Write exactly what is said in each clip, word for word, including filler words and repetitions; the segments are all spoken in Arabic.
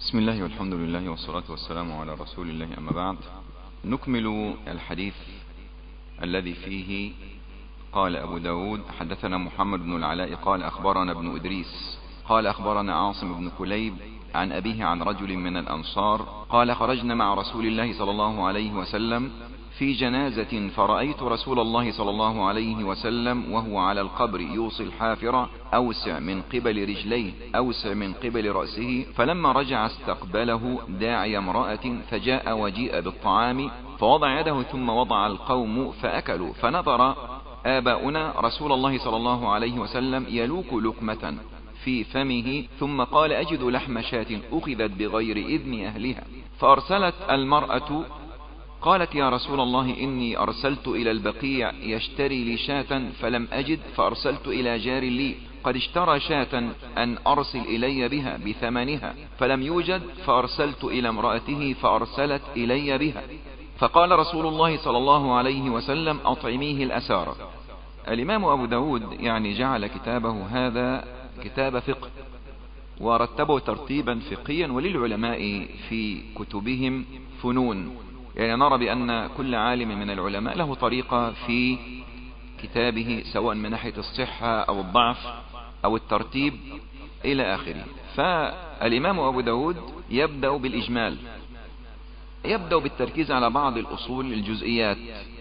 بسم الله والحمد لله والصلاة والسلام على رسول الله، أما بعد. نكمل الحديث الذي فيه قال أبو داود: حدثنا محمد بن العلاء قال أخبرنا ابن إدريس قال أخبرنا عاصم بن كليب عن أبيه عن رجل من الأنصار قال: خرجنا مع رسول الله صلى الله عليه وسلم في جنازة، فرأيت رسول الله صلى الله عليه وسلم وهو على القبر يوصي الحافرة أوسع من قبل رجليه أوسع من قبل رأسه، فلما رجع استقبله داعي امرأة، فجاء وجيء بالطعام فوضع يده ثم وضع القوم فأكلوا، فنظر آباؤنا رسول الله صلى الله عليه وسلم يلوك لقمة في فمه، ثم قال: أجد لحم شاة أخذت بغير إذن أهلها، فأرسلت المرأة قالت: يا رسول الله، إني أرسلت إلى البقيع يشتري لي شاة فلم أجد، فأرسلت إلى جار لي قد اشترى شاة أن أرسل إلي بها بثمنها فلم يوجد، فأرسلت إلى امرأته فأرسلت إلي بها، فقال رسول الله صلى الله عليه وسلم: أطعميه الأسارة. الإمام أبو داود يعني جعل كتابه هذا كتاب فقه، ورتبه ترتيبا فقهيا، وللعلماء في كتبهم فنون، يعني نرى بأن كل عالم من العلماء له طريقة في كتابه، سواء من ناحية الصحة أو الضعف أو الترتيب إلى آخره. فالإمام أبو داود يبدأ بالإجمال، يبدأ بالتركيز على بعض الأصول الجزئيات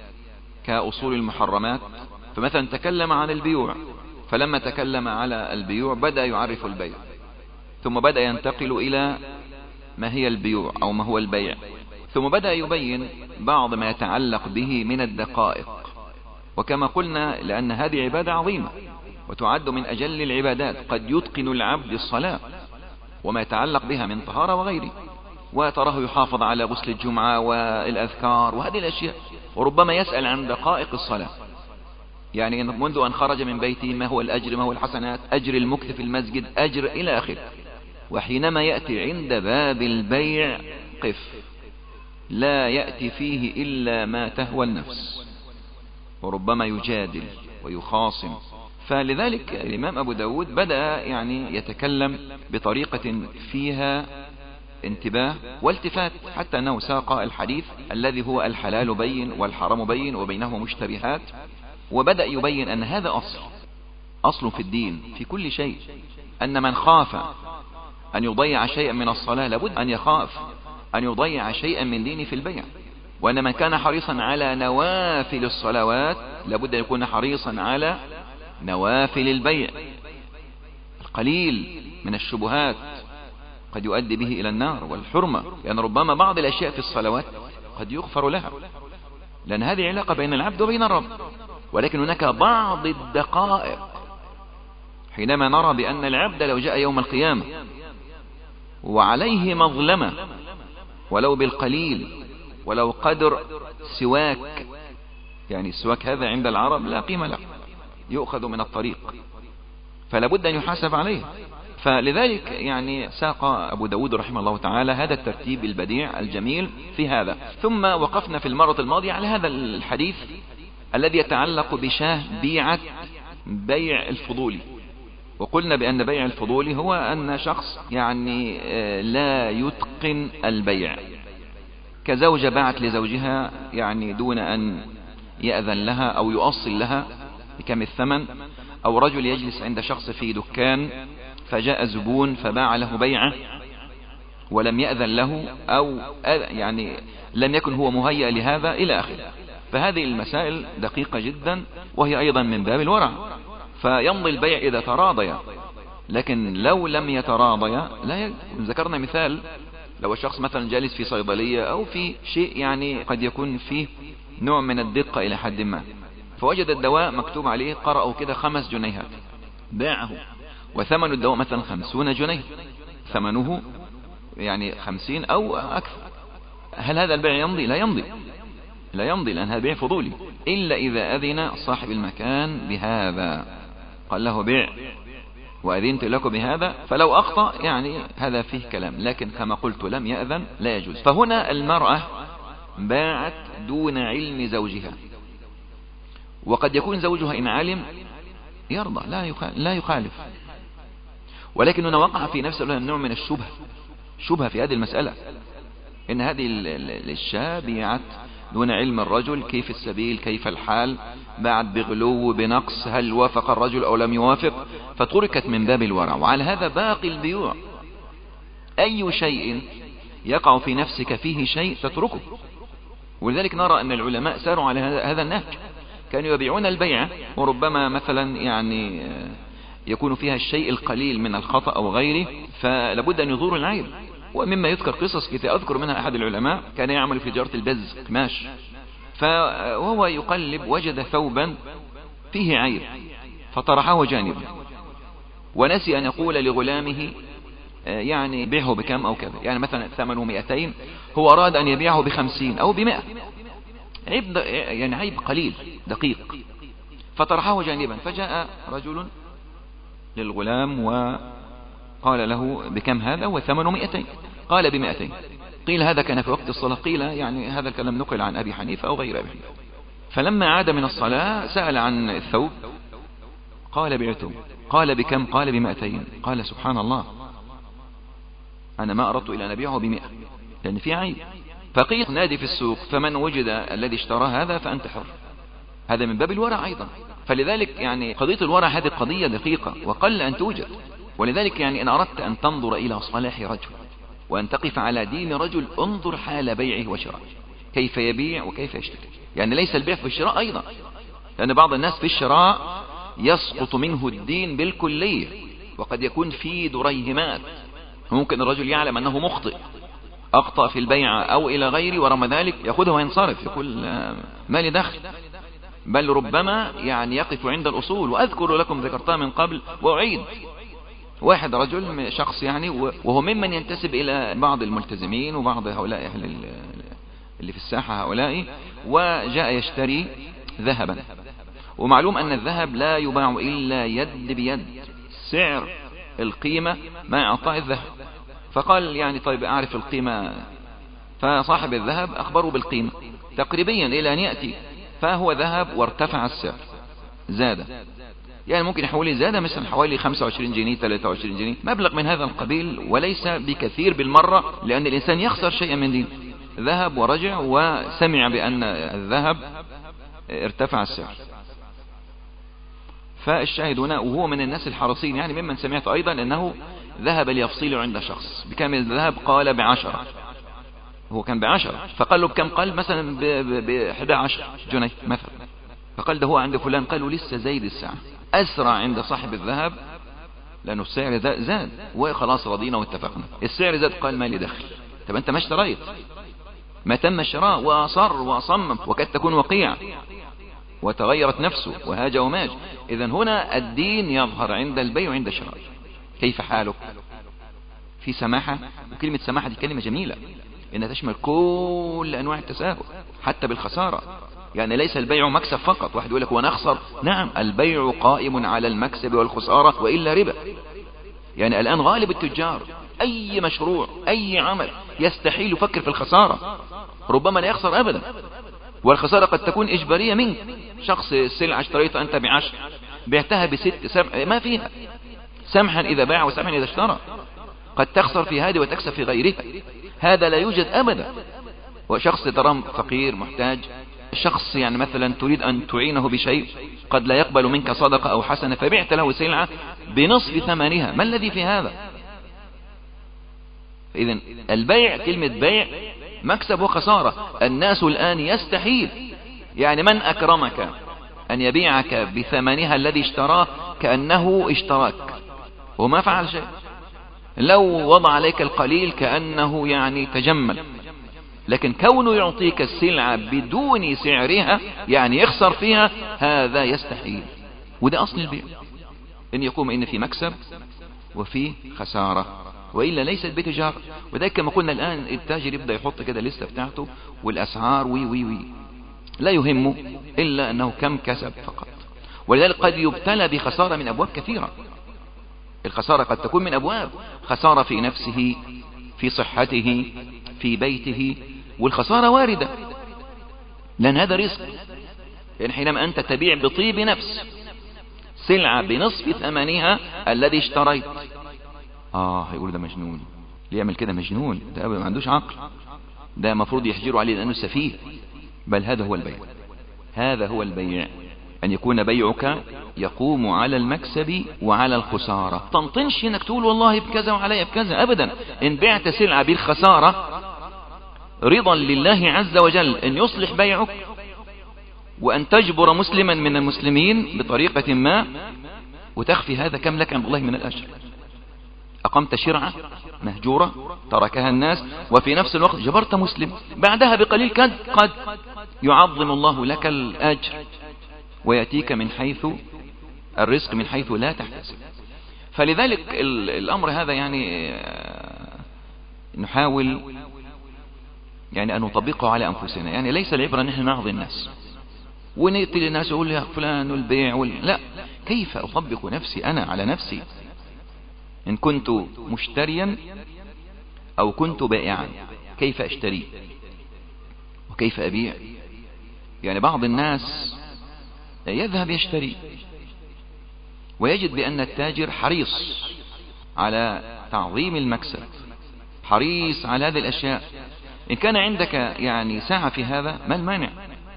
كأصول المحرمات، فمثلا تكلم عن البيوع، فلما تكلم على البيوع بدأ يعرف البيع، ثم بدأ ينتقل إلى ما هي البيوع أو ما هو البيع، ثم بدأ يبين بعض ما يتعلق به من الدقائق. وكما قلنا، لأن هذه عبادة عظيمة وتعد من أجل العبادات، قد يتقن العبد الصلاة وما يتعلق بها من طهارة وغيره، وتراه يحافظ على غسل الجمعة والأذكار وهذه الأشياء، وربما يسأل عن دقائق الصلاة، يعني منذ أن خرج من بيته ما هو الأجر، ما هو الحسنات، أجر المكث في المسجد، أجر إلى آخره. وحينما يأتي عند باب البيع قف، لا يأتي فيه إلا ما تهوى النفس، وربما يجادل ويخاصم. فلذلك الإمام أبو داود بدأ يعني يتكلم بطريقة فيها انتباه والتفات، حتى أنه ساق الحديث الذي هو الحلال بين والحرام بين وبينهما مشتبهات، وبدأ يبين أن هذا أصل أصل في الدين في كل شيء، أن من خاف أن يضيع شيئا من الصلاة لابد أن يخاف أن يضيع شيئا من دينه في البيع، وأن من كان حريصا على نوافل الصلوات لابد أن يكون حريصا على نوافل البيع. القليل من الشبهات قد يؤدي به إلى النار والحرمة، لأن ربما بعض الأشياء في الصلوات قد يغفر لها، لأن هذه علاقة بين العبد وبين الرب، ولكن هناك بعض الدقائق حينما نرى بأن العبد لو جاء يوم القيامة وعليه مظلمة ولو بالقليل، ولو قدر سواك، يعني السواك هذا عند العرب لا قيمة له، يؤخذ من الطريق، فلا بد أن يحاسب عليه. فلذلك يعني ساق أبو داود رحمه الله تعالى هذا الترتيب البديع الجميل في هذا. ثم وقفنا في المرة الماضية على هذا الحديث الذي يتعلق بشاه بيعة بيع الفضولي، وقلنا بأن بيع الفضولي هو أن شخص يعني لا يتقن البيع، كزوجة باعت لزوجها يعني دون أن يأذن لها أو يؤصل لها بكم الثمن، أو رجل يجلس عند شخص في دكان فجاء زبون فباع له بيعة ولم يأذن له، أو يعني لم يكن هو مهيأ لهذا إلى آخره. فهذه المسائل دقيقة جدا، وهي أيضا من باب الورع، فيمضي البيع إذا تراضيا، لكن لو لم يتراضيا لا ي... ذكرنا مثال، لو الشخص مثلا جالس في صيدلية أو في شيء يعني قد يكون فيه نوع من الدقة إلى حد ما، فوجد الدواء مكتوب عليه قرأوا كده خمس جنيهات، باعه وثمن الدواء مثلا خمسون جنيه، ثمنه يعني خمسين أو أكثر، هل هذا البيع يمضي؟ لا يمضي، لا يمضي، لأن هذا بيع فضولي، إلا إذا أذن صاحب المكان بهذا، قال له بيع وأذنت لكم بهذا، فلو أخطأ يعني هذا فيه كلام، لكن كما قلت لم يأذن لا يجوز. فهنا المرأة باعت دون علم زوجها، وقد يكون زوجها إن علم يرضى لا يخالف، لا يخالف، ولكن هنا وقع في نفسه نوع من الشبهة، شبهة في هذه المسألة، إن هذه الشاة بيعت دون علم الرجل، كيف السبيل كيف الحال، بعد بغلو بنقص، هل وافق الرجل أو لم يوافق، فتركت من باب الورع. وعلى هذا باقي البيوع، أي شيء يقع في نفسك فيه شيء تتركه. ولذلك نرى أن العلماء ساروا على هذا النهج، كانوا يبيعون البيع وربما مثلا يعني يكون فيها الشيء القليل من الخطأ أو غيره، فلابد أن يظهر العيب. ومما يذكر قصص كثيرة، أذكر منها أحد العلماء كان يعمل في تجارة البز قماش، فهو يقلب وجد ثوبا فيه عيب فطرحه جانبا، ونسي أن يقول لغلامه يعني بيعه بكم أو كذا، يعني مثلا ثمنه مئتين، هو أراد أن يبيعه بخمسين أو بمئة، عيب يعني عيب قليل دقيق، فطرحه جانبا. فجاء رجل للغلام وقال له بكم هذا؟ وثمنه مئتين. قال بمئتين. قيل هذا كان في وقت الصلاة، قيل يعني هذا الكلام نقل عن أبي حنيفة أو غير أبي حنيفة. فلما عاد من الصلاة سأل عن الثوب، قال بعته. قال بكم؟ قال بمئتين. قال سبحان الله، أنا ما أردت إلى أن أبيعه بمئة لأن في عيب. فقيل نادي في السوق، فمن وجد الذي اشترى هذا فأنت حر. هذا من باب الورع أيضا. فلذلك يعني قضية الورع هذه قضية دقيقة وقل أن توجد. ولذلك يعني إن أردت أن تنظر إلى صلاح رجل وأن تقف على دين رجل، انظر حال بيعه وشراءه، كيف يبيع وكيف يشتري. يعني ليس البيع في الشراء أيضا، لأن بعض الناس في الشراء يسقط منه الدين بالكلية، وقد يكون في دريهمات. ممكن الرجل يعلم أنه مخطئ، أخطأ في البيع أو إلى غيره، ورغم ذلك يأخذه وينصرف، يقول ما لي دخل. بل ربما يعني يقف عند الأصول. وأذكر لكم ذكرتها من قبل وأعيد، واحد رجل شخص يعني، وهو ممن ينتسب إلى بعض الملتزمين وبعض هؤلاء أهل اللي في الساحة هؤلاء، وجاء يشتري ذهبا. ومعلوم أن الذهب لا يباع إلا يد بيد، سعر القيمة ما إعطاء الذهب. فقال يعني طيب أعرف القيمة. فصاحب الذهب أخبره بالقيمة تقريبيا إلى أن يأتي، فهو ذهب وارتفع السعر، زاد، يعني ممكن يحولي زاد مثلا حوالي خمسة وعشرين جنيه ثلاثة وعشرين جنيه، مبلغ من هذا القبيل، وليس بكثير بالمرة، لأن الإنسان يخسر شيئا من دين. ذهب ورجع وسمع بأن الذهب ارتفع السعر. فالشاهد هنا، وهو من الناس الحريصين، يعني ممن سمعت أيضا أنه ذهب ليفصيل عند شخص بكم الذهب، قال بعشرة، هو كان بعشرة، فقال له بكم؟ قال مثلا بحدى عشر جنيه مثلا. فقال ده هو عند فلان، قالوا لسه زايد الساعة، أسرع عند صاحب الذهب لأنه السعر زاد، وخلاص رضينا واتفقنا، السعر زاد، قال ما لي دخل. طب أنت ما اشتريت، ما تم الشراء، وأصر وأصمم، وقد تكون وقيع وتغيرت نفسه وهاج وماج. إذن هنا الدين يظهر عند البيع وعند الشراء. كيف حالك؟ في سماحة. وكلمة سماحة دي كلمة جميلة، إنها تشمل كل أنواع التساهل حتى بالخسارة. يعني ليس البيع مكسب فقط، واحد يقول لك ونخسر، نعم البيع قائم على المكسب والخسارة وإلا ربا. يعني الآن غالب التجار أي مشروع أي عمل يستحيل يفكر في الخسارة، ربما لا يخسر أبدا، والخسارة قد تكون إجبارية منك. شخص السلعة اشتريتها أنت بعشر، بعتها بست سبع، ما فيها، سمحا إذا باع وسمحا إذا اشترى. قد تخسر في هذه وتكسب في غيرها، هذا لا يوجد أبدا. وشخص ترى فقير محتاج، شخص يعني مثلا تريد أن تعينه بشيء، قد لا يقبل منك صدقة أو حسنة، فبعت له سلعة بنصف ثمنها، ما الذي في هذا؟ إذن البيع، كلمة بيع مكسب وخسارة. الناس الآن يستحيل، يعني من أكرمك أن يبيعك بثمنها الذي اشتراه كأنه اشتراك وما فعل شيء، لو وضع عليك القليل كأنه يعني تجمل. لكن كونه يعطيك السلعة بدون سعرها يعني يخسر فيها، هذا يستحيل. وده أصل البيع، إن يقوم إن في مكسب وفي خسارة، وإلا ليست بتجارة. وذلك كما قلنا الآن التاجر يبدأ يحط كده لسه بتاعته والأسعار وي وي وي لا يهمه إلا أنه كم كسب فقط. ولذلك قد يبتلى بخسارة من أبواب كثيرة. الخسارة قد تكون من أبواب، خسارة في نفسه، في صحته، في بيته، والخسارة واردة لأن هذا رزق. يعني حينما أنت تبيع بطيب نفس سلعة بنصف ثمنها الذي اشتريت، آه هيقول ده مجنون، اللي يعمل كده مجنون، ده ما عندوش عقل، ده مفروض يحجروا عليه لأنه سفيه. بل هذا هو البيع، هذا هو البيع، أن يكون بيعك يقوم على المكسب وعلى الخسارة. تنطنش انك تقول والله بكذا وعلي بكذا، أبدا. إن بعت سلعة بالخسارة رضا لله عز وجل أن يصلح بيعك، وأن تجبر مسلما من المسلمين بطريقة ما وتخفي هذا، كم لك عند الله من الأجر. أقمت شرعة مهجورة تركها الناس، وفي نفس الوقت جبرت مسلم، بعدها بقليل قد قد يعظم الله لك الأجر ويأتيك من حيث الرزق من حيث لا تحتسب. فلذلك الأمر هذا يعني نحاول يعني أن نطبقه على أنفسنا. يعني ليس العبرة نحن نعظي الناس ونقتل الناس ويقول يا فلان والبيع وال... لا، كيف أطبق نفسي أنا على نفسي؟ إن كنت مشتريا أو كنت بائعا، كيف أشتري وكيف أبيع؟ يعني بعض الناس يذهب يشتري ويجد بأن التاجر حريص على تعظيم المكسب، حريص على هذه الأشياء. إن كان عندك يعني ساعة في هذا ما المانع،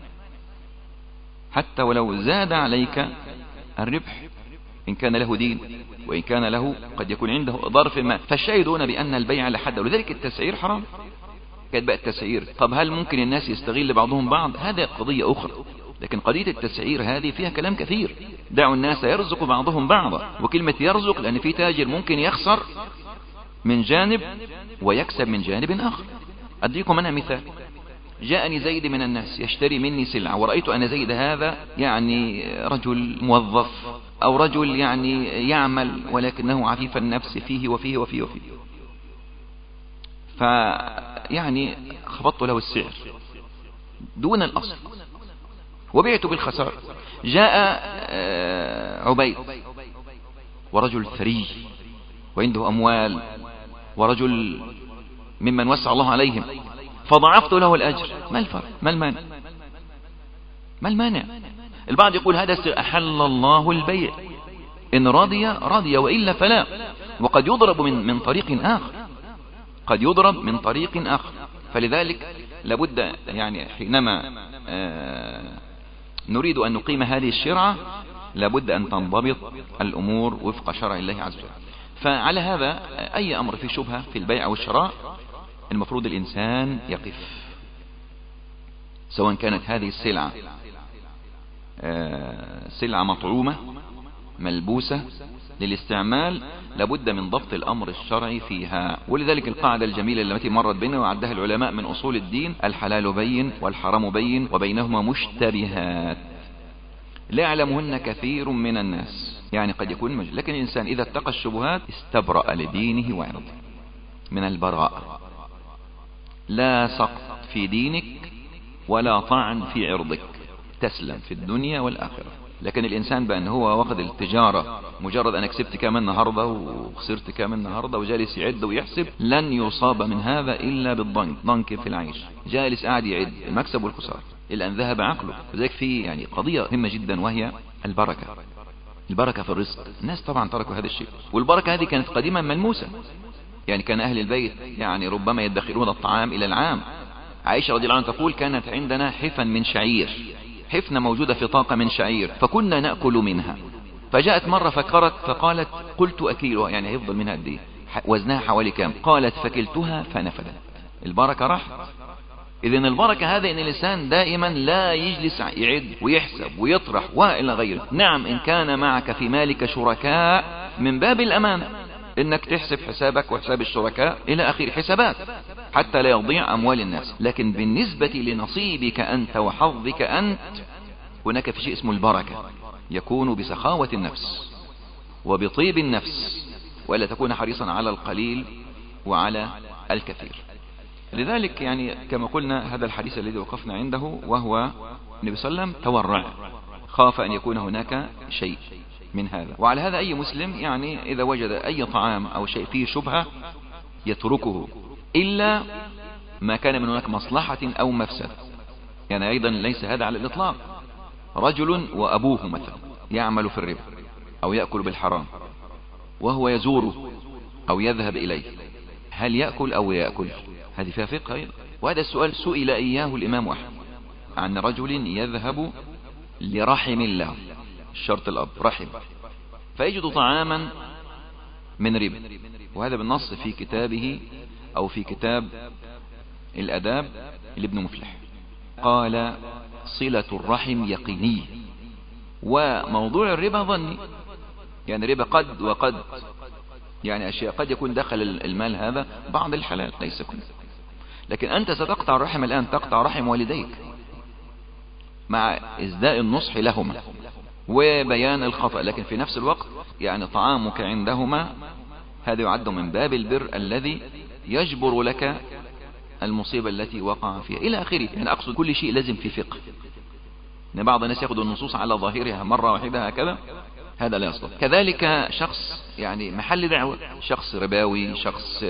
حتى ولو زاد عليك الربح إن كان له دين، وإن كان له قد يكون عنده ظرف ما. فالشاهدون بأن البيع لحد، ولذلك التسعير حرام. كانت بقى التسعير، طب هل ممكن الناس يستغل بعضهم بعض؟ هذا قضية أخرى. لكن قضية التسعير هذه فيها كلام كثير. دعوا الناس يرزق بعضهم بعضا، وكلمة يرزق لأن في تاجر ممكن يخسر من جانب ويكسب من جانب آخر. أديكم أنا مثال. جاءني زيد من الناس يشتري مني سلعة، ورأيت أن زيد هذا يعني رجل موظف أو رجل يعني يعمل ولكنه عفيف النفس فيه وفيه وفيه وفيه، فيعني خفضت له السعر دون الأصل وبعت بالخسارة. جاء عبيد ورجل ثري وعنده أموال ورجل ممن وسع الله عليهم، فضعفت له الأجر. ما الفرق؟ ما المانع؟ ما المانع؟ البعض يقول هذا أحل الله البيع، إن رضي رضي وإلا فلا. وقد يضرب من من طريق آخر، قد يضرب من طريق آخر. فلذلك لابد يعني حينما نريد أن نقيم هذه الشرعة لابد أن تنضبط الأمور وفق شرع الله عز وجل. فعلى هذا أي أمر في شبهة في البيع والشراء المفروض الإنسان يقف، سواء كانت هذه السلعة سلعة مطعومة ملبوسة للاستعمال، لابد من ضبط الأمر الشرعي فيها. ولذلك القاعدة الجميلة التي مرت بنا وعدها العلماء من أصول الدين: الحلال بين والحرام بين وبينهما مشتبهات لا يعلمهن كثير من الناس. يعني قد يكون مجل، لكن الإنسان إذا اتقى الشبهات استبرأ لدينه وعرضه من البراءة. لا سقط في دينك ولا طعن في عرضك، تسلم في الدنيا والآخرة. لكن الإنسان بأن هو واخد التجارة مجرد أنا كسبت كام النهاردة وخسرت كام النهاردة وجالس يعد ويحسب، لن يصاب من هذا إلا بالضنك، ضنك في العيش، جالس قاعد يعد المكسب والخسارة إلا أن ذهب عقله. وذلك في يعني قضية مهمة جدا وهي البركة، البركة في الرزق. الناس طبعا تركوا هذا الشيء، والبركة هذه كانت قديما ملموسة. يعني كان أهل البيت يعني ربما يدخرون الطعام إلى العام. عائشة رضي الله عنها تقول: كانت عندنا حفن من شعير، حفنة موجودة في طاقة من شعير، فكنا نأكل منها. فجاءت مرة فكرت فقالت: قلت أكيلها، يعني هيفضل منها قد ايه؟ وزنها حوالي كام؟ قالت: فكلتها فنفدت. البركة راحت. إذن البركة هذا إن الإنسان دائما لا يجلس يعد ويحسب ويطرح وإلى غيره. نعم إن كان معك في مالك شركاء من باب الأمان إنك تحسب حسابك وحساب الشركاء إلى آخر حسابات حتى لا يضيع أموال الناس. لكن بالنسبة لنصيبك أنت وحظك أنت هناك في شيء اسمه البركة، يكون بسخاوة النفس وبطيب النفس، ولا تكون حريصا على القليل وعلى الكثير. لذلك يعني كما قلنا هذا الحديث الذي وقفنا عنده وهو النبي صلى الله عليه وسلم تورع، خاف أن يكون هناك شيء من هذا. وعلى هذا أي مسلم يعني إذا وجد أي طعام أو شيء فيه شبهة يتركه، إلا ما كان من هناك مصلحة أو مفسد. يعني أيضا ليس هذا على الإطلاق. رجل وأبوه مثلا يعمل في الربا أو يأكل بالحرام وهو يزوره أو يذهب إليه، هل يأكل أو يأكل؟ هذه فيها فقه أيضا. وهذا السؤال سئل إياه الإمام أحمد عن رجل يذهب لرحم الله، الشرط الأب رحم، فيجد طعاما من ربا، وهذا بالنص في كتابه أو في كتاب الأداب لابن مفلح، قال صلة الرحم يقيني، وموضوع الربا ظني، يعني ربا قد وقد، يعني أشياء قد يكون دخل المال هذا بعض الحلال ليس كله، لكن أنت ستقطع الرحم الآن، تقطع رحم والديك مع إزداء النصح لهما وبيان الخطأ، لكن في نفس الوقت يعني طعامك عندهما هذا يعد من باب البر الذي يجبر لك المصيبة التي وقع فيها إلى آخره. يعني أقصد كل شيء لازم في فقه، إن بعض الناس يأخذ النصوص على ظاهرها مرة واحدة هكذا، هذا لا يصلح. كذلك شخص يعني محل دعوة، شخص رباوي، شخص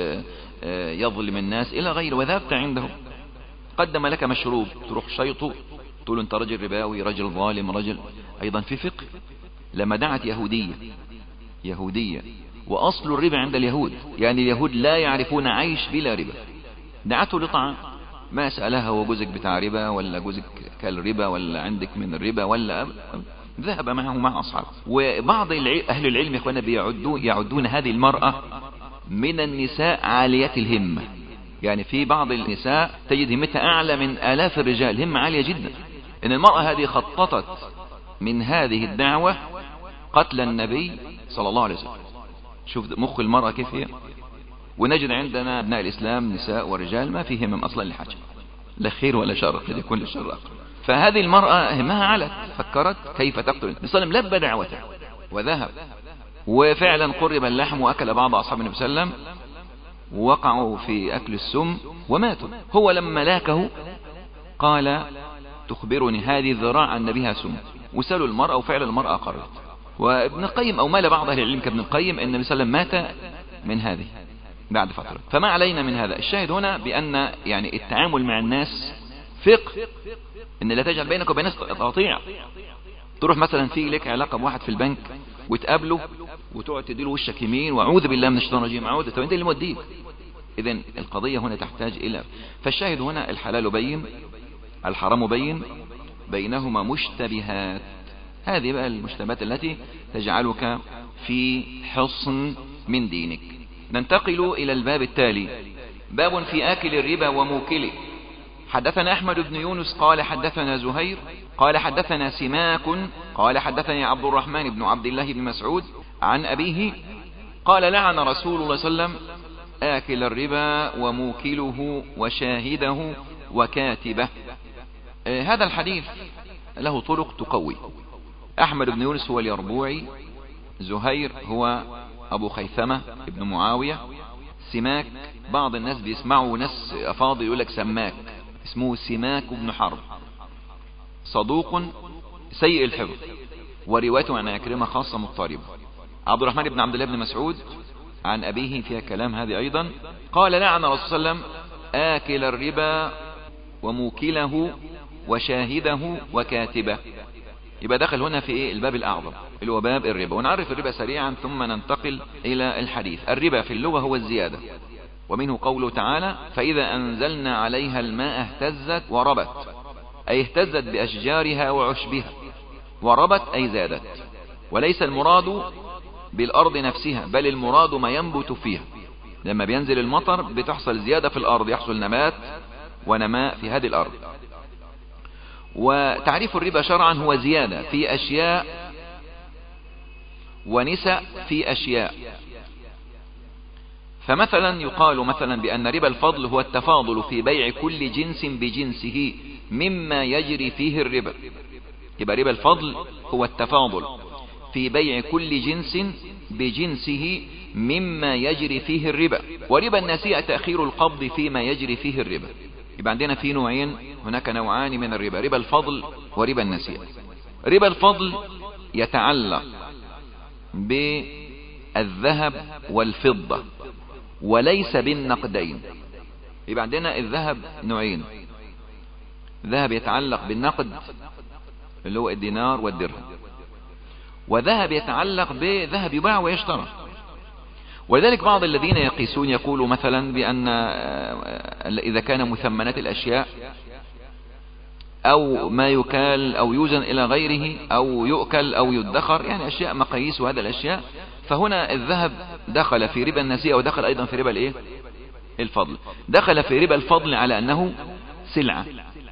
يظلم الناس إلى غيره، وذهبت عنده قدم لك مشروب تروح شيطه تقول أنت رجل رباوي، رجل ظالم، رجل. أيضا في فقه لما دعت يهودية يهودية وأصل الربا عند اليهود، يعني اليهود لا يعرفون عيش بلا ربا، دعته لطعام، ما سألها هو جوزك بتاع ربا ولا جوزك كال ربا ولا عندك من الربا ولا أب... ذهب معه مع أصحابه. وبعض أهل العلم يا أخوانا بيعدون يعدون هذه المرأة من النساء عالية الهمة، يعني في بعض النساء تجد همتها أعلى من آلاف الرجال، همة عالية جدا. إن المرأة هذه خططت من هذه الدعوة قتل النبي صلى الله عليه وسلم. شوف مخ المرأة كيف هي. ونجد عندنا أبناء الإسلام نساء ورجال ما فيهم أصلا لحاجة، لا خير ولا شر، قد يكون للشر. فهذه المرأة همها علت، فكرت كيف تقتل النبي صلى الله عليه وسلم، لبى دعوته وذهب، وفعلا قرب اللحم وأكل بعض أصحاب النبي صلى الله عليه وسلم، وقعوا في أكل السم وماتوا. هو لما لاكه قال تخبرني هذه الذراع عن بها سم، وسألوا المرأة وفعلا المرأة قررت. وابن القيم أو مال بعض أهل العلم كابن القيم أن النبي صلى الله عليه وسلم مات من هذه بعد فترة. فما علينا من هذا. الشاهد هنا بأن يعني التعامل مع الناس فقه، إن لا تجعل بينك وبين الناس تقاطيع. تروح مثلا في لك علاقة بواحد في البنك وتقابله وتقعد تديله وشك يمين وأعوذ بالله من الشيطان الرجيم، أعوذ، طب أنت اللي موديك. إذن القضية هنا تحتاج إلى، فالشاهد هنا الحلال بين، الحرام بين، بينهما مشتبهات. هذه بقى المشتبهات التي تجعلك في حصن من دينك. ننتقل إلى الباب التالي، باب في آكل الربا وموكله. حدثنا أحمد بن يونس قال حدثنا زهير قال حدثنا سماك قال حدثني عبد الرحمن بن عبد الله بن مسعود عن أبيه قال لعن رسول الله صلى الله عليه وسلم آكل الربا وموكله وشاهده وكاتبه. آه هذا الحديث له طرق تقوي. أحمد بن يونس هو اليربوعي، زهير هو أبو خيثمة ابن معاوية، سماك بعض الناس بيسمعوا ناس أفاضل يقول لك سماك، اسمه سماك بن حرب، صدوق سيء الحفظ، وروايته عن عكرمة خاصة مضطربة. عبد الرحمن بن عبد الله بن مسعود عن أبيه فيها كلام هذه أيضا. قال لعن رسول الله صلى الله عليه وسلم آكل الربا وموكله وشاهده وكاتبه. يبقى دخل هنا في إيه؟ الباب الأعظم اللي هو باب الربا. ونعرف الربا سريعا ثم ننتقل إلى الحديث. الربا في اللغة هو الزيادة، ومنه قوله تعالى فإذا أنزلنا عليها الماء اهتزت وربت، أي اهتزت بأشجارها وعشبها، وربت أي زادت. وليس المراد بالأرض نفسها، بل المراد ما ينبت فيها. لما بينزل المطر بتحصل زيادة في الأرض، يحصل نمات ونماء في هذه الأرض. وتعريف الربا شرعا هو زيادة في أشياء ونسأ في أشياء. فمثلا يقال مثلا بأن ربا الفضل هو التفاضل في بيع كل جنس بجنسه مما يجري فيه الربا. يبقى ربا الفضل هو التفاضل في بيع كل جنس بجنسه مما يجري فيه الربا. وربا النسيئة تأخير القبض فيما يجري فيه الربا. يبقى عندنا في نوعين، هناك نوعان من الربا، ربا الفضل وربا النسيئة. ربا الفضل يتعلق بالذهب والفضة وليس بالنقدين. يبقى عندنا الذهب نوعين، ذهب يتعلق بالنقد اللي هو الدينار والدرهم، وذهب يتعلق بذهب يباع ويشترى. ولذلك بعض الذين يقيسون يقولوا مثلا بأن إذا كان مثمنات الأشياء أو ما يكال أو يوزن إلى غيره أو يؤكل أو يدخر، يعني أشياء مقاييس وهذا الأشياء، فهنا الذهب دخل في ربا النسيئة ودخل أيضا في ربا الإيه؟ الفضل. دخل في ربا الفضل على أنه سلعة،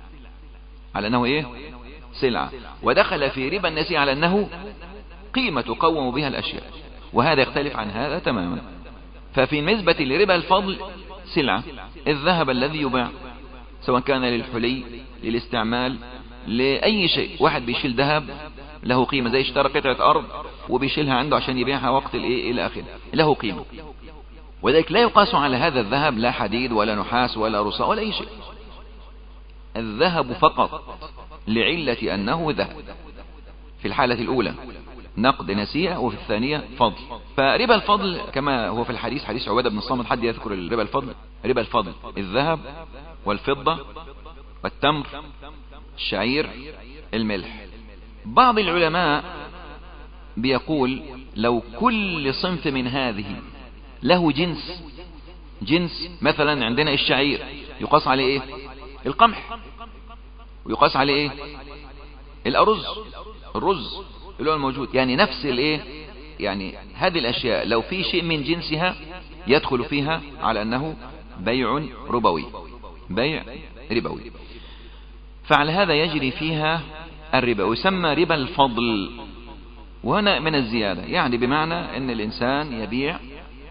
على أنه إيه؟ سلعة. ودخل في ربا النسيئة على أنه قيمة تقوم بها الأشياء، وهذا يختلف عن هذا تماما. ففي نسبة لربا الفضل سلعة، الذهب الذي يباع سواء كان للحلي للاستعمال لأي شيء. واحد بيشيل ذهب له قيمة، زي اشترى قطعة أرض وبيشيلها عنده عشان يبيعها وقت الإيه إلى آخره، له قيمة. وذلك لا يقاس على هذا الذهب لا حديد ولا نحاس ولا رصاص ولا أي شيء، الذهب فقط لعلة أنه ذهب. في الحالة الأولى نقد نسيئة، وفي الثانية فضل. فربا الفضل كما هو في الحديث، حديث عبادة بن الصامت، حد يذكر ربا الفضل؟ ربا الفضل الذهب والفضة والتمر الشعير الملح. بعض العلماء بيقول لو كل صنف من هذه له جنس، جنس مثلا عندنا الشعير يقاس عليه ايه؟ القمح. ويقاس عليه ايه؟ الأرز، الرز اللي هو الموجود، يعني نفس الايه، يعني هذه الأشياء لو في شيء من جنسها يدخل فيها على أنه بيع ربوي، بيع ربوي. فعلى هذا يجري فيها الربا، ويسمى ربا الفضل. وهنا من الزيادة، يعني بمعنى أن الإنسان يبيع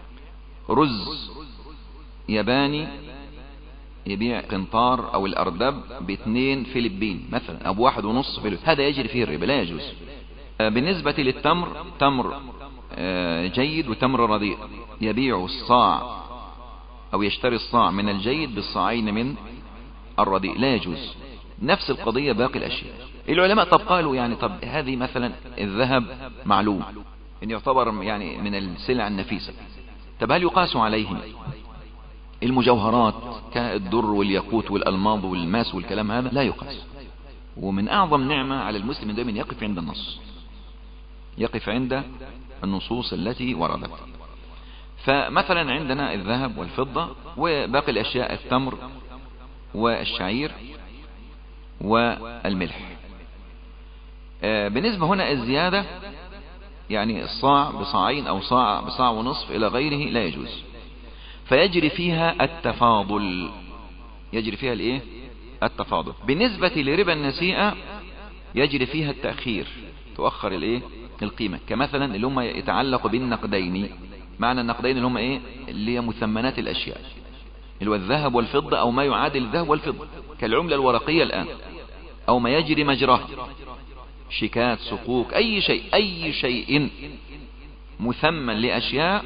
رز ياباني، يبيع قنطار أو الأردب باثنين فلبين مثلا أو واحد ونص فلبين، هذا يجري فيه الربا، لا يجوز. بالنسبة للتمر، تمر جيد وتمر رديء، يبيع الصاع أو يشتري الصاع من الجيد بالصاعين من الرديء، لا يجوز. نفس القضية باقي الأشياء. العلماء طب قالوا يعني طب هذه مثلا الذهب معلوم إن يعتبر يعني من السلع النفيسة، طب هل يقاس عليه المجوهرات كالدر والياقوت والألماظ والماس والكلام هذا؟ لا يقاس. ومن أعظم نعمة على المسلم دائما يقف عند النص، يقف عند النصوص التي وردت. فمثلا عندنا الذهب والفضة وباقي الأشياء التمر والشعير والملح. بالنسبة هنا الزيادة يعني الصاع بصاعين أو صاع بصاع ونصف إلى غيره لا يجوز. فيجري فيها التفاضل، يجري فيها الايه؟ التفاضل. بالنسبة لربا النسيئة يجري فيها التأخير، تؤخر الايه؟ القيمة. كمثلا اللي هم يتعلق بالنقدين. معنى النقدين اللي هم ايه؟ اللي هي مثمنات الأشياء، اللي هو الذهب والفضة أو ما يعادل الذهب والفضة، كالعملة الورقية الآن أو ما يجري مجراه، شيكات، صكوك، أي شيء، أي شيء مثمن لأشياء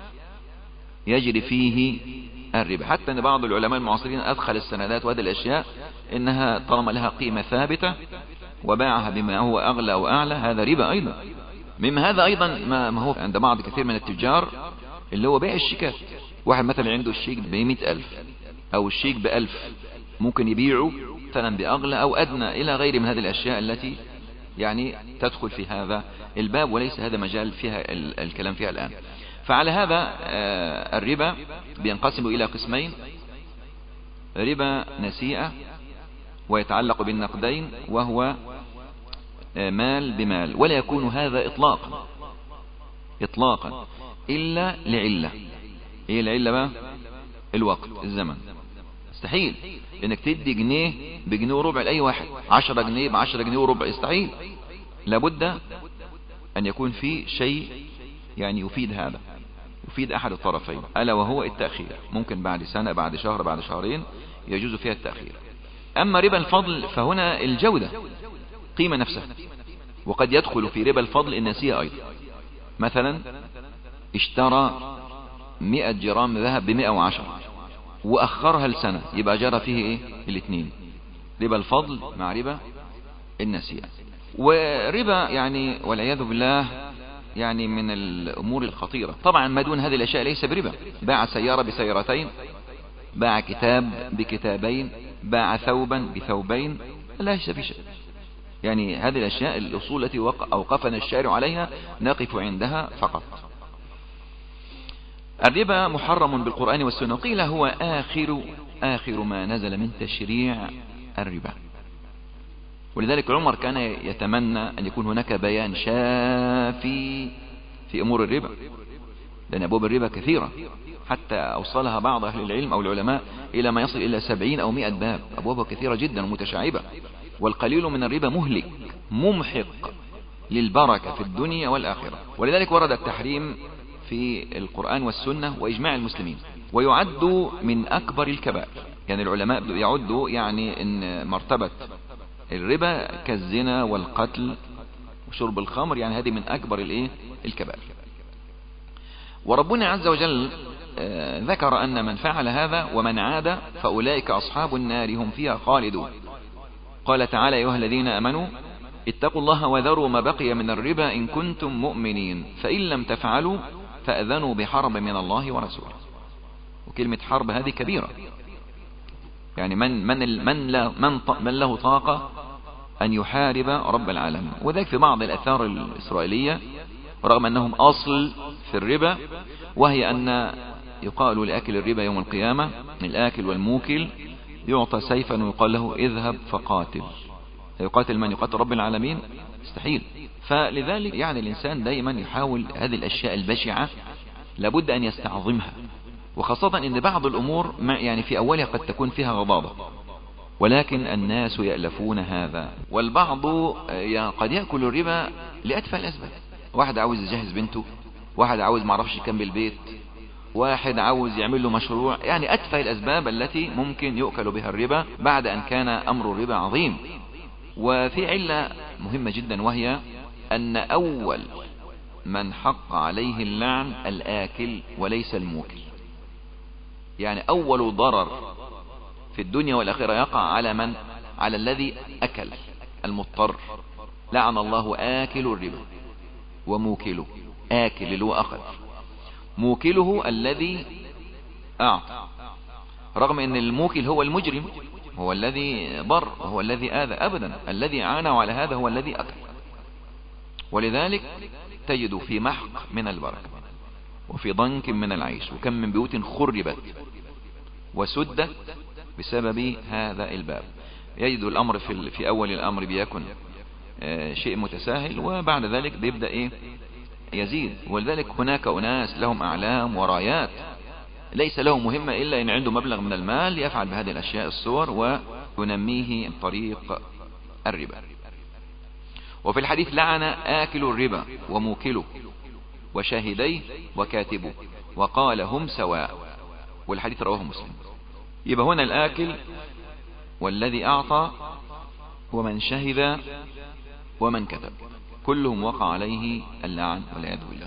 يجري فيه الربا. حتى أن بعض العلماء المعاصرين أدخل السندات وهذه الأشياء إنها طالما لها قيمة ثابتة وباعها بما هو أغلى أو أعلى، هذا ربا أيضا. مما هذا أيضا ما هو عند بعض كثير من التجار اللي هو بيع الشيكات. واحد مثلا عنده الشيك بمئة ألف أو الشيك بألف، ممكن يبيعه مثلا بأغلى أو أدنى إلى غير من هذه الأشياء التي يعني تدخل في هذا الباب، وليس هذا مجال فيها الكلام فيها الآن. فعلى هذا الربا بينقسم إلى قسمين: ربا نسيئة ويتعلق بالنقدين وهو مال بمال، ولا يكون هذا إطلاقا إطلاقا إلا لعلة. إيه العلة بقى؟ الوقت، الزمن. مستحيل إنك تدي جنيه بجنيه وربع لأي واحد، عشرة جنيه بعشرة جنيه وربع، يستحيل. لابد أن يكون في شيء يعني يفيد هذا، يفيد أحد الطرفين، ألا وهو التأخير. ممكن بعد سنة، بعد شهر، بعد شهرين يجوز فيها التأخير. أما ربا الفضل فهنا الجودة، قيمة نفسها. وقد يدخل في ربا الفضل النسيئة أيضا. مثلا اشترى مئة جرام ذهب بمئة وعشرة وأخرها لسنة، يبقى جرى فيه إيه؟ الاثنين، ربا الفضل مع ربا النسيئة. وربا يعني والعياذ بالله يعني من الأمور الخطيرة. طبعا ما دون هذه الأشياء ليس بربا. باع سيارة بسيارتين، باع كتاب بكتابين، باع ثوبا بثوبين، لا ليس بشيء. يعني هذه الأشياء الأصول التي أوقفنا الشارع عليها نقف عندها فقط. الربا محرم بالقرآن والسنة، قيل هو آخر آخر ما نزل من تشريع الربا. ولذلك عمر كان يتمنى أن يكون هناك بيان شافي في أمور الربا، لأن أبواب الربا كثيرة، حتى أوصلها بعض أهل العلم أو العلماء إلى ما يصل إلى سبعين أو مئة باب، أبوابها كثيرة جدا ومتشعبة. والقليل من الربا مهلك ممحق للبركة في الدنيا والآخرة. ولذلك ورد التحريم في القرآن والسنة وإجماع المسلمين، ويعد من أكبر الكبائر. يعني العلماء يعدوا يعني إن مرتبة الربا كالزنا والقتل وشرب الخمر، يعني هذه من أكبر الإيه الكبائر. وربنا عز وجل ذكر أن من فعل هذا ومن عاد فأولئك أصحاب النار هم فيها خالدون. قال تعالى: يا أيها الذين آمنوا اتقوا الله وذروا ما بقي من الربا إن كنتم مؤمنين فإن لم تفعلوا فأذنوا بحرب من الله ورسوله. وكلمة حرب هذه كبيرة، يعني من من من لا من, من له طاقة أن يحارب رب العالمين. وذلك في بعض الآثار الإسرائيلية، رغم أنهم أصل في الربا، وهي أن يقال لأكل الربا يوم القيامة الآكل والموكل يعطى سيفا ويقال له اذهب فقاتل. يقاتل من؟ يقاتل رب العالمين؟ مستحيل. فلذلك يعني الإنسان دائما يحاول هذه الأشياء البشعة لابد أن يستعظمها، وخاصة أن بعض الأمور يعني في أولها قد تكون فيها غضاضة، ولكن الناس يألفون هذا. والبعض قد يأكل الربا لأتفه الأسباب، واحد عاوز يجهز بنته، واحد عاوز معرفش يكمل البيت، واحد عاوز يعمل له مشروع، يعني أتفه الأسباب التي ممكن يؤكل بها الربا بعد أن كان أمر الربا عظيم. وفي علة مهمة جدا، وهي أن أول من حق عليه اللعن الآكل وليس الموكل. يعني أول ضرر في الدنيا والآخرة يقع على من؟ على الذي أكل المضطر. لعن الله آكل الربا وموكله. آكل اللي هو أخذ، موكله الذي أعطى، رغم أن الموكل هو المجرم، هو الذي ضر وهو الذي آذى. أبدا، الذي عانوا على هذا هو الذي أكل. ولذلك تجد في محق من البركة وفي ضنك من العيش، وكم من بيوت خربت وسدت بسبب هذا الباب. يجد الأمر في, في أول الأمر بيكون شيء متساهل، وبعد ذلك بيبدأ إيه يزيد. ولذلك هناك أناس لهم أعلام ورايات ليس له مهمة إلا إن عنده مبلغ من المال يفعل بهذه الأشياء الصور وينميه طريق الربا. وفي الحديث: لعن آكل الربا وموكله وشاهديه وكاتبه وقال هم سواء. والحديث رواه مسلم. يبقى هنا الآكل والذي أعطى ومن شهد ومن كتب كلهم وقع عليه اللعن والعياذ بالله.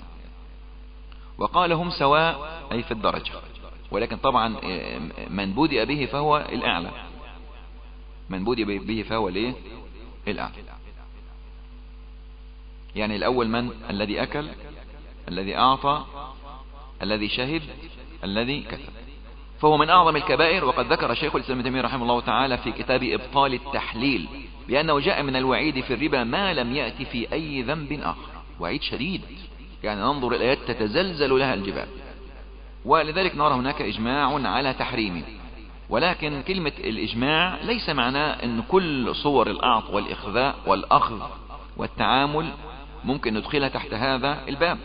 وقال هم سواء أي في الدرجة، ولكن طبعا من بدأ به فهو الأعلى، من بدأ به فهو الايه الأعلى. يعني الأول من؟ الذي أكل، الذي أعطى، الذي شهد، الذي كتب، فهو من أعظم الكبائر. وقد ذكر شيخ الإسلام ابن تيمية رحمه الله تعالى في كتاب إبطال التحليل بأنه جاء من الوعيد في الربا ما لم يأتي في أي ذنب آخر. وعيد شديد، يعني ننظر الآيات تتزلزل لها الجبال. ولذلك نرى هناك إجماع على تحريمه. ولكن كلمة الإجماع ليس معناه أن كل صور الأعط والإخذاء والأخذ والتعامل ممكن ندخلها تحت هذا الباب،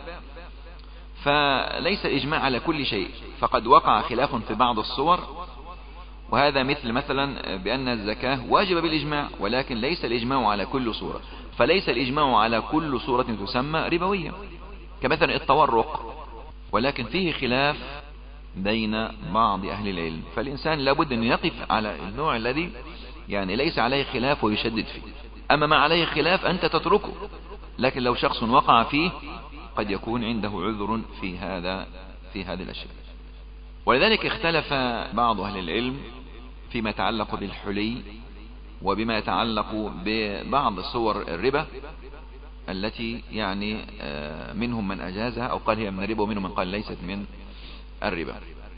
فليس الإجماع على كل شيء، فقد وقع خلاف في بعض الصور. وهذا مثل مثلا بأن الزكاة واجبة بالإجماع، ولكن ليس الإجماع على كل صورة. فليس الإجماع على كل صورة تسمى ربوية، كمثلا التورق، ولكن فيه خلاف بين بعض أهل العلم. فالإنسان لابد أن يقف على النوع الذي يعني ليس عليه خلاف ويشدد فيه. أما ما عليه خلاف أنت تتركه، لكن لو شخص وقع فيه قد يكون عنده عذر في هذا في هذه الأشياء. ولذلك اختلف بعض أهل العلم فيما يتعلق بالحلي وبما يتعلق ببعض صور الربا التي يعني منهم من أجازها أو قال هي من الربا، ومنهم من قال ليست من الربا.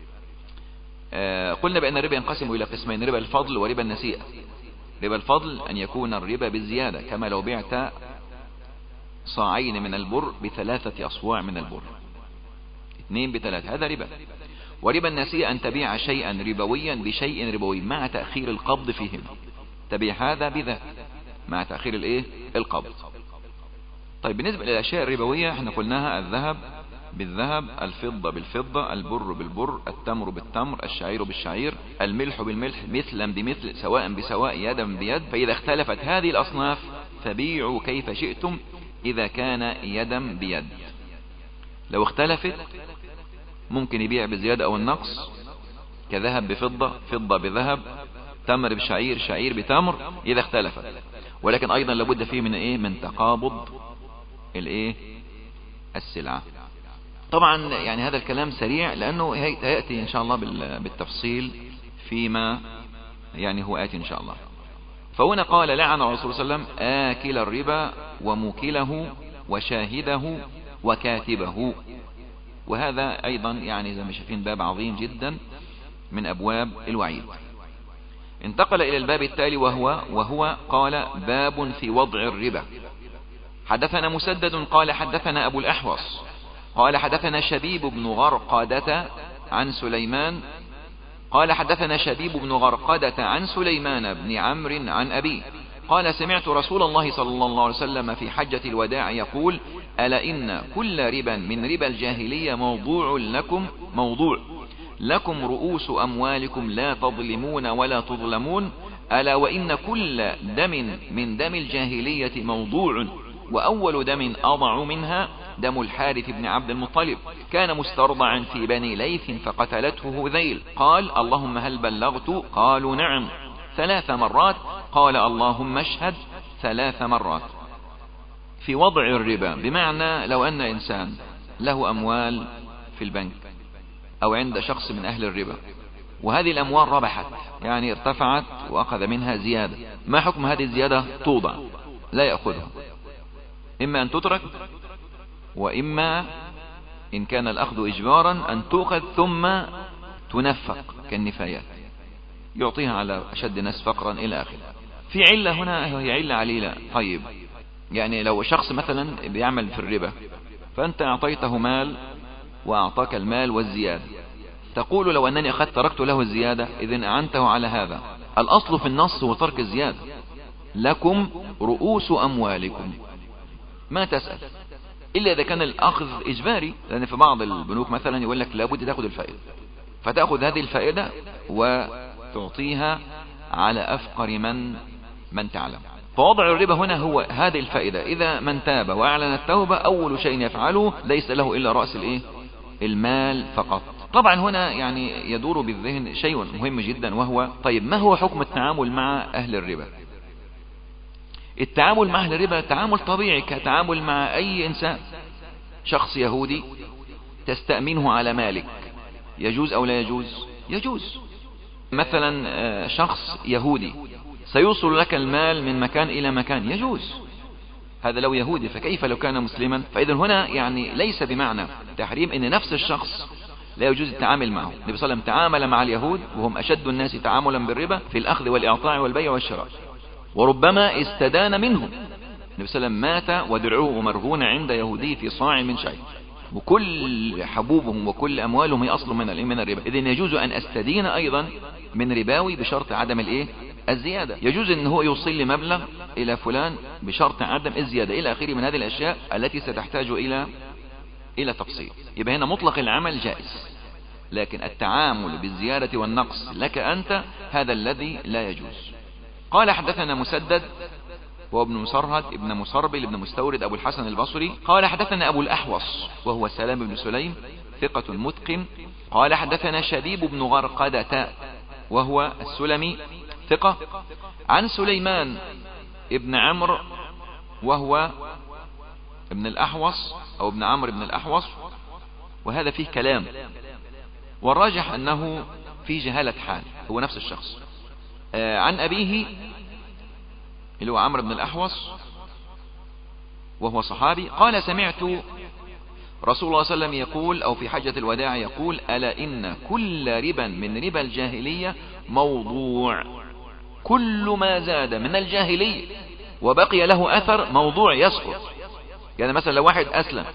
قلنا بأن الربا ينقسم إلى قسمين: ربا الفضل وربا النسيئة. ربا الفضل أن يكون الربا بالزيادة، كما لو بعت صاعين من البر بثلاثة أصواع من البر، اثنين بثلاثة، هذا ربا. وربا النسيئة أن تبيع شيئا ربويا بشيء ربوي مع تأخير القبض فيهما، تبيع هذا بذا مع تأخير الايه القبض. طيب بالنسبة للأشياء الربوية احنا قلناها: الذهب بالذهب، الفضة بالفضة، البر بالبر، التمر بالتمر، الشعير بالشعير، الملح بالملح، مثلا بمثل، سواء بسواء، يدا بيد. فإذا اختلفت هذه الأصناف فبيعوا كيف شئتم إذا كان يدا بيد. لو اختلفت ممكن يبيع بزيادة أو النقص، كذهب بفضة، فضة بذهب، تمر بشعير، شعير بتمر، إذا اختلفت. ولكن أيضا لابد فيه من إيه من تقابض الإيه السلعة. طبعا يعني هذا الكلام سريع لأنه هيأتي إن شاء الله بالتفصيل فيما يعني هو آتي إن شاء الله. فهنا قال: لعن الرسول صلى الله عليه وسلم آكل الربا وموكله وشاهده وكاتبه. وهذا أيضا يعني زي ما شايفين باب عظيم جدا من أبواب الوعيد. انتقل إلى الباب التالي وهو وهو قال: باب في وضع الربا. حدثنا مسدد قال حدثنا أبو الأحوص قال حدثنا شبيب بن غرقدة عن سليمان قال حدثنا شبيب بن غرقدة عن سليمان بن عمرو عن أبيه قال: سمعت رسول الله صلى الله عليه وسلم في حجة الوداع يقول: ألا إن كل ربا من ربا الجاهلية موضوع لكم موضوع لكم رؤوس أموالكم لا تظلمون ولا تظلمون. ألا وإن كل دم من دم الجاهلية موضوع، وأول دم أضع منها دم الحارث بن عبد المطلب، كان مسترضعا في بني ليث فقتلته هذيل. قال: اللهم هل بلغت؟ قالوا: نعم. ثلاث مرات. قال: اللهم اشهد ثلاث مرات. في وضع الربا بمعنى لو أن إنسان له أموال في البنك أو عند شخص من أهل الربا، وهذه الأموال ربحت يعني ارتفعت وأخذ منها زيادة، ما حكم هذه الزيادة؟ توضع، لا يأخذها، إما أن تترك، وإما إن كان الأخذ إجبارا أن تؤخذ ثم تنفق كالنفايات، يعطيها على أشد الناس فقرا إلى آخره. في علة هنا هي علة عليلة. طيب يعني لو شخص مثلا بيعمل في الربا فأنت أعطيته مال وأعطاك المال والزيادة، تقول: لو أنني أخذت تركت له الزيادة إذن أعنته على هذا. الأصل في النص هو ترك الزيادة. لكم رؤوس أموالكم، ما تسأل إلا إذا كان الأخذ إجباري، لأن في بعض البنوك مثلا يقول لك لابد تأخذ الفائدة، فتأخذ هذه الفائدة وتعطيها على أفقر من من تعلم. فوضع الربا هنا هو هذه الفائدة. إذا من تاب وأعلن التوبة أول شيء يفعله ليس له إلا رأس الإيه المال فقط. طبعا هنا يعني يدور بالذهن شيء مهم جدا، وهو طيب ما هو حكم التعامل مع أهل الربا؟ التعامل مع أهل الربا تعامل طبيعي كتعامل مع أي إنسان. شخص يهودي تستأمنه على مالك، يجوز أو لا يجوز؟ يجوز. مثلا شخص يهودي سيوصل لك المال من مكان إلى مكان، يجوز. هذا لو يهودي، فكيف لو كان مسلما؟ فإذا هنا يعني ليس بمعنى تحريم إن نفس الشخص لا يجوز التعامل معه. النبي صلى الله عليه وسلم تعامل مع اليهود وهم أشد الناس تعاملا بالربا في الأخذ والإعطاء والبيع والشراء، وربما استدان منهم. النبي صلى الله عليه وسلم مات ودرعه مرهون عند يهودي في صاع من شيء، وكل حبوبهم وكل أموالهم هي أصل من من الربا. إذن يجوز أن أستدين أيضا من رباوي بشرط عدم الإيه الزيادة. يجوز أن هو يوصل لي مبلغ إلى فلان بشرط عدم الزيادة إلى آخره من هذه الأشياء التي ستحتاج إلى إلى تفصيل. يبقى هنا مطلق العمل جائز، لكن التعامل بالزيادة والنقص لك أنت هذا الذي لا يجوز. قال: حدثنا مسدد وهو ابن مسرهد ابن مسربل ابن مستورد أبو الحسن البصري قال: حدثنا أبو الأحوص وهو سلام بن سليم ثقة متقن قال: حدثنا شبيب بن غرقدة وهو السلمي ثقة عن سليمان ابن عمرو وهو ابن الأحوص أو ابن عمرو ابن الأحوص، وهذا فيه كلام، والراجح أنه في جهالة حال، هو نفس الشخص. آه عن أبيه اللي هو عمرو بن الأحوص وهو صحابي قال: سمعت رسول الله صلى الله عليه وسلم يقول أو في حجة الوداع يقول: ألا إن كل ربا من ربا الجاهلية موضوع. كل ما زاد من الجاهلية وبقي له أثر موضوع يسقط. يعني مثلا لو واحد أسلم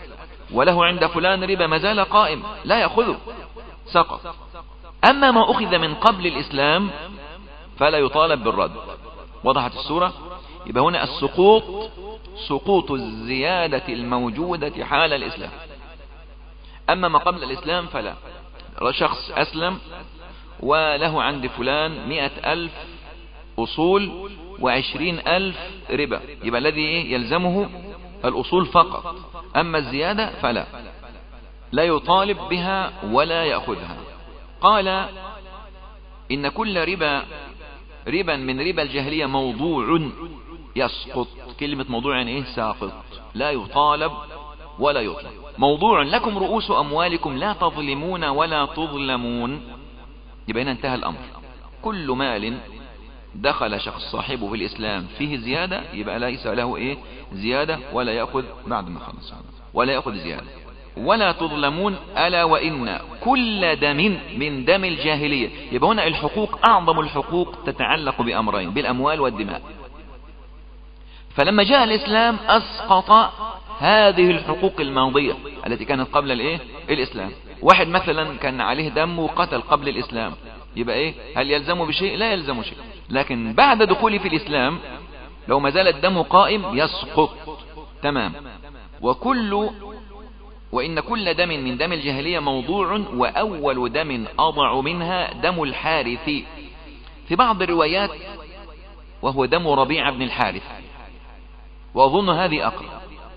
وله عند فلان ربا ما زال قائم لا يأخذه، سقط. أما ما أخذ من قبل الإسلام فلا يطالب بالرد. وضحت الصورة؟ يبقى هنا السقوط سقوط الزيادة الموجودة حال الإسلام. أما ما قبل الإسلام فلا. شخص أسلم وله عند فلان مئة ألف أصول وعشرين ألف ربا، يبقى الذي يلزمه الأصول فقط، أما الزيادة فلا، لا يطالب بها ولا يأخذها. قال إن كل ربا ربا من ربا الجاهلية موضوع يسقط. كلمة موضوع يعني إيه؟ ساقط، لا يطالب ولا يطلب. موضوع لكم رؤوس أموالكم لا تظلمون ولا تظلمون. يبقى هنا انتهى الأمر. كل مال دخل شخص صاحبه في الإسلام فيه زيادة يبقى ليس له إيه؟ زيادة، ولا يأخذ بعد ما خلص ولا يأخذ زيادة. ولا تظلمون ألا وإن كل دم من دم الجاهلية. يبقى هنا الحقوق أعظم الحقوق تتعلق بأمرين، بالأموال والدماء. فلما جاء الإسلام أسقط هذه الحقوق الماضية التي كانت قبل الإيه؟ الإسلام. واحد مثلا كان عليه دم وقتل قبل الإسلام، يبقى إيه؟ هل يلزمه بشيء؟ لا يلزمه شيء. لكن بعد دخوله في الإسلام لو ما زال الدم قائم يسقط تمام. وكل وإن كل دم من دم الجاهلية موضوع وأول دم أضع منها دم الحارث. في بعض الروايات وهو دم ربيع بن الحارث، وأظن هذه أقرب.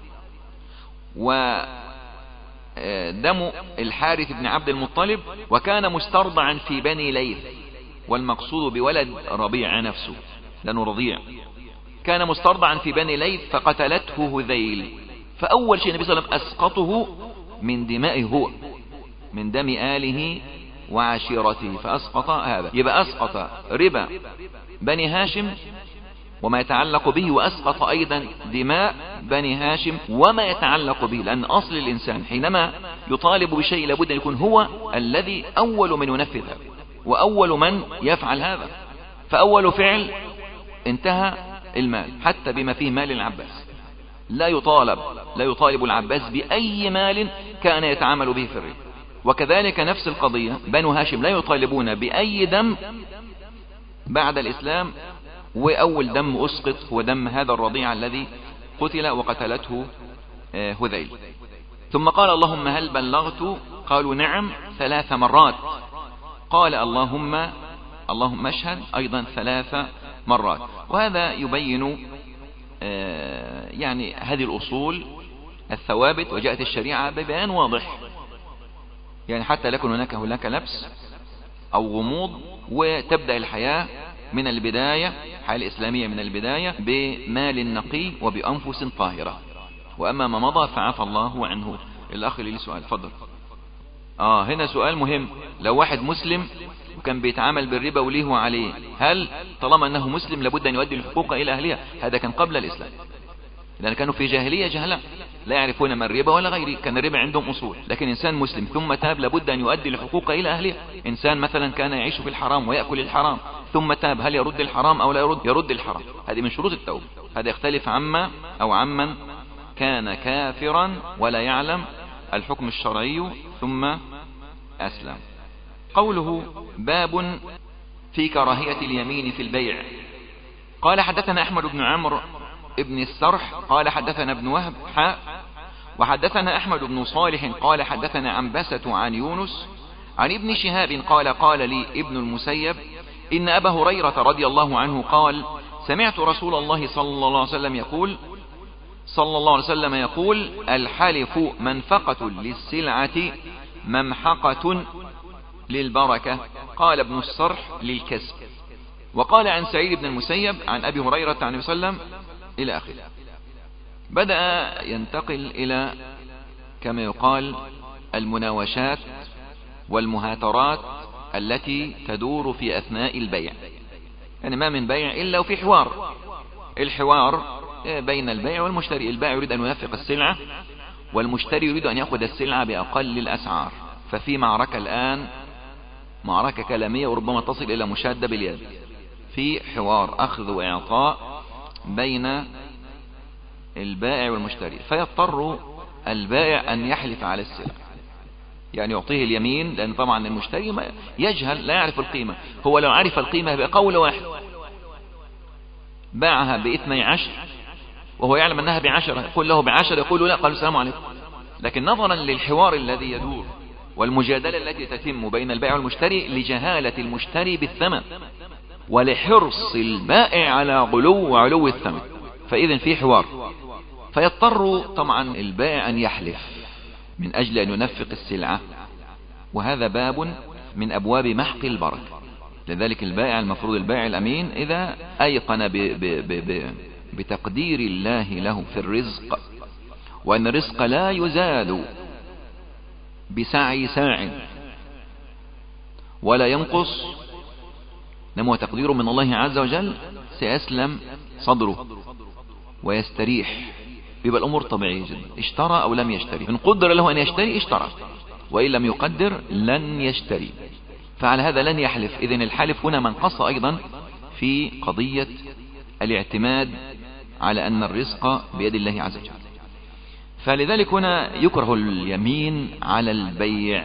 ودم الحارث بن عبد المطلب وكان مسترضعا في بني ليث، والمقصود بولد ربيع نفسه لأنه رضيع، كان مسترضعا في بني ليث فقتلته هذيل. فأول شيء النبي صلى الله عليه وسلم أسقطه من دمائه هو، من دم آله وعشيرته، فأسقط هذا. يبقى أسقط ربا بني هاشم وما يتعلق به، وأسقط أيضا دماء بني هاشم وما يتعلق به، لأن أصل الإنسان حينما يطالب بشيء لابد أن يكون هو الذي أول من ينفذ هذا وأول من يفعل هذا. فأول فعل انتهى المال، حتى بما فيه مال العباس لا يطالب لا يطالب العباس بأي مال كان يتعامل به في الربا. وكذلك نفس القضية بنو هاشم لا يطالبون بأي دم بعد الإسلام، وأول دم أسقط هو دم هذا الرضيع الذي قتل وقتلته هذيل. ثم قال اللهم هل بلغت؟ قالوا نعم ثلاث مرات. قال اللهم اللهم اشهد أيضا ثلاث مرات. وهذا يبين يعني هذه الأصول الثوابت، وجاءت الشريعة ببيان واضح، يعني حتى لا يكون هناك هناك لبس أو غموض، وتبدأ الحياة من البداية، الحياة الإسلامية من البداية بمال نقي وبأنفس طاهرة. وأما ما مضى فعفى الله عنه. الأخ اللي لي سؤال فضل. آه هنا سؤال مهم. لو واحد مسلم وكان بيتعامل بالربا وليه وعليه، هل طالما أنه مسلم لابد أن يؤدي الحقوق إلى أهلها؟ هذا كان قبل الإسلام، لأن كانوا في جاهلية جهلاء لا يعرفون ما الربا ولا غيره، كان الربا عندهم أصول. لكن إنسان مسلم ثم تاب لابد أن يؤدي الحقوق إلى أهلها. إنسان مثلا كان يعيش في الحرام ويأكل الحرام ثم تاب، هل يرد الحرام أو لا يرد؟ يرد الحرام. هذه من شروط التوبة. هذا يختلف عما أو عمن كان كافرا ولا يعلم الحكم الشرعي ثم أسلم. قوله باب في كراهية اليمين في البيع. قال حدثنا أحمد بن عمرو ابن السرح قال حدثنا ابن وهب حاء وحدثنا أحمد بن صالح قال حدثنا عنبسة عن يونس عن ابن شهاب قال قال لي ابن المسيب إن أبا هريرة رضي الله عنه قال سمعت رسول الله صلى الله عليه وسلم يقول صلى الله عليه وسلم يقول الحلف منفقة للسلعة ممحقة للبركة. قال ابن الصرح للكسب. وقال عن سعيد بن المسيب عن أبي هريرة عن النبي صلى الله عليه وسلم إلى آخره. بدأ ينتقل إلى كما يقال المناوشات والمهاترات التي تدور في أثناء البيع. يعني ما من بيع إلا وفي حوار. الحوار بين البيع والمشتري. البائع يريد أن ينفق السلعة والمشتري يريد أن يأخذ السلعة بأقل الأسعار. ففي معركة الآن، معركة كلامية وربما تصل إلى مشادة باليد، في حوار أخذ وإعطاء بين البائع والمشتري. فيضطر البائع أن يحلف على السلع، يعني يعطيه اليمين، لأن طبعا المشتري يجهل لا يعرف القيمة. هو لو عرف القيمة بقول واحد باعها باثني عشر وهو يعلم أنها بعشرة، يقول له بعشرة، يقول لا، قال السلام عليكم. لكن نظرا للحوار الذي يدور والمجادلة التي تتم بين البائع والمشتري لجهالة المشتري بالثمن ولحرص البائع على غلو وعلو الثمن، فإذن في حوار، فيضطر طبعا البائع أن يحلف من أجل أن ينفق السلعة، وهذا باب من أبواب محق البركة. لذلك البائع المفروض البائع الأمين إذا أيقن ب ب ب ب بتقدير الله له في الرزق، وأن الرزق لا يزاد بسعي ساع ولا ينقص، نمو تقدير من الله عز وجل، سيسلم صدره ويستريح، بيبقى الأمور طبيعية جدا. اشترى أو لم يشتري، إن قدر له أن يشتري اشترى، وإن لم يقدر لن يشتري، فعلى هذا لن يحلف. إذن الحلف هنا منقص أيضا في قضية الاعتماد على أن الرزق بيد الله عز وجل. فلذلك هنا يكره اليمين على البيع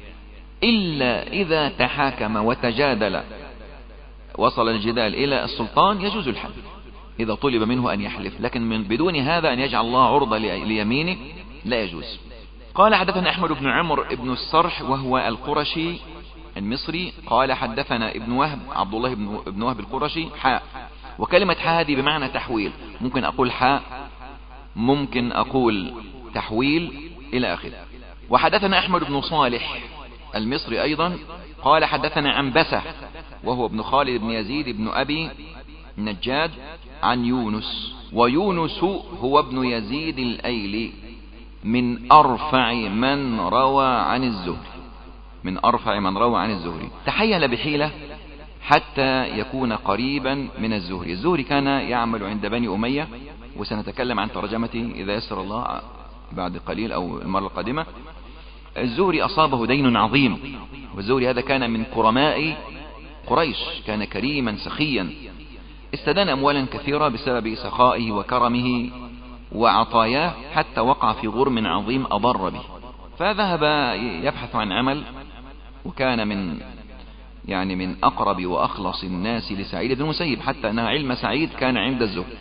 إلا إذا تحاكم وتجادل، وصل الجدال إلى السلطان، يجوز الحلف إذا طلب منه أن يحلف، لكن من بدون هذا أن يجعل الله عرضة ليمينه لا يجوز. قال حدثنا أحمد بن عمرو بن الصرح وهو القرشي المصري، قال حدثنا ابن وهب عبد الله بن وهب القرشي حاء، وكلمة حاء هذه بمعنى تحويل، ممكن أقول حاء، ممكن أقول تحويل إلى آخره. وحدثنا أحمد بن صالح المصري أيضا قال حدثنا عنبسة وهو ابن خالد بن يزيد بن أبي نجاد عن يونس، ويونس هو ابن يزيد الأيلي من أرفع من روى عن الزهري، من أرفع من روى عن الزهري. تحيل بحيلة حتى يكون قريبا من الزهري. الزهري كان يعمل عند بني أمية، وسنتكلم عن ترجمته إذا يسر الله بعد قليل أو المرة القادمة. الزهري أصابه دين عظيم، والزهري هذا كان من كرماء قريش، كان كريما سخيا، استدان أموالا كثيرة بسبب سخائه وكرمه وعطاياه، حتى وقع في غرم عظيم أضر به، فذهب يبحث عن عمل، وكان من يعني من أقرب وأخلص الناس لسعيد بن المسيب، حتى أن علم سعيد كان عند الزهري.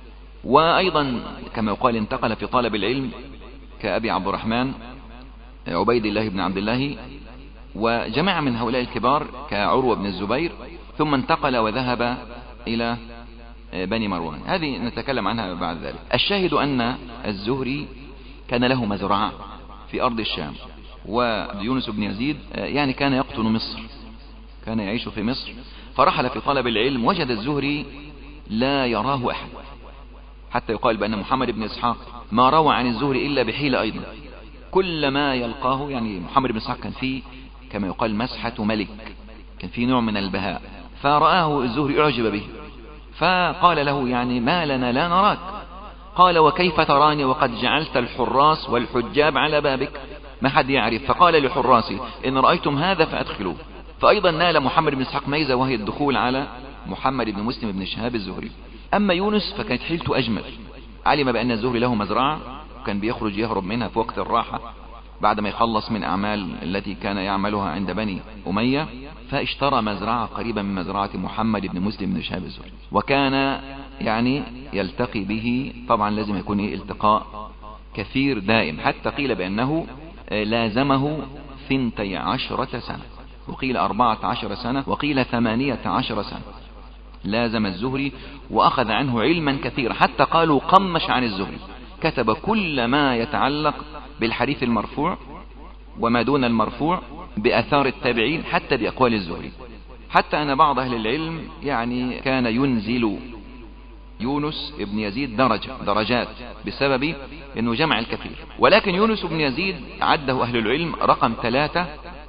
وأيضا كما يقال انتقل في طلب العلم كأبي عبد الرحمن عبيد الله بن عبد الله وجماعة من هؤلاء الكبار كعروة بن الزبير، ثم انتقل وذهب إلى بني مروان، هذه نتكلم عنها بعد ذلك. الشاهد أن الزهري كان له مزرعة في أرض الشام، ويونس بن يزيد يعني كان يقطن مصر، كان يعيش في مصر، فرحل في طلب العلم، وجد الزهري لا يراه أحد، حتى يقال بأن محمد بن إسحاق ما روى عن الزهري إلا بحيلة أيضا، كل ما يلقاه، يعني محمد بن إسحاق كان فيه كما يقال مسحة ملك، كان فيه نوع من البهاء، فرآه الزهري أعجب به، فقال له يعني ما لنا لا نراك؟ قال وكيف تراني وقد جعلت الحراس والحجاب على بابك، ما حد يعرف. فقال لحراسي إن رأيتم هذا فأدخلوه. فأيضا نال محمد بن إسحاق ميزة، وهي الدخول على محمد بن مسلم بن شهاب الزهري. أما يونس فكانت حيلته أجمل، علم بأن الزهري له مزرعة، وكان بيخرج يهرب منها في وقت الراحة بعد ما يخلص من أعمال التي كان يعملها عند بني أمية، فاشترى مزرعة قريبة من مزرعة محمد بن مسلم بن شهاب الزهري، وكان يعني يلتقي به، طبعا لازم يكون التقاء كثير دائم، حتى قيل بأنه لازمه ثنتي عشرة سنة، وقيل أربعة عشر سنة، وقيل ثمانية عشر سنة لازم الزهري، وأخذ عنه علما كثيرا، حتى قالوا قمش عن الزهري، كتب كل ما يتعلق بالحديث المرفوع وما دون المرفوع، بأثار التابعين، حتى بأقوال الزهري، حتى أن بعض أهل العلم يعني كان ينزل يونس بن يزيد درجة درجات بسبب أنه جمع الكثير. ولكن يونس بن يزيد عده أهل العلم رقم ثلاثة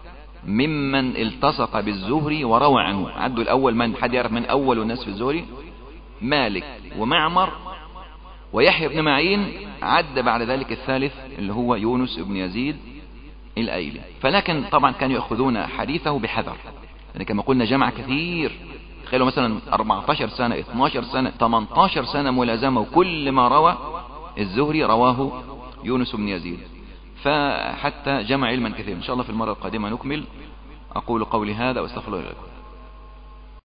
ممن التصق بالزهري وروى عنه. عدوا الأول، من حد يعرف من أول الناس في الزهري؟ مالك ومعمر ويحيى بن معين، عد بعد ذلك الثالث اللي هو يونس بن يزيد الأيلي. فلكن طبعا كانوا يأخذون حديثه بحذر، يعني كما قلنا جمع كثير، تخيلوا مثلا أربعة عشر سنة، اثني عشر سنة، ثمانية عشر سنة ملازمة، وكل ما روى الزهري رواه يونس بن يزيد، فحتى جمع علما كثيرا. إن شاء الله في المرة القادمة نكمل. أقول قولي هذا وأستغفر الله لكم.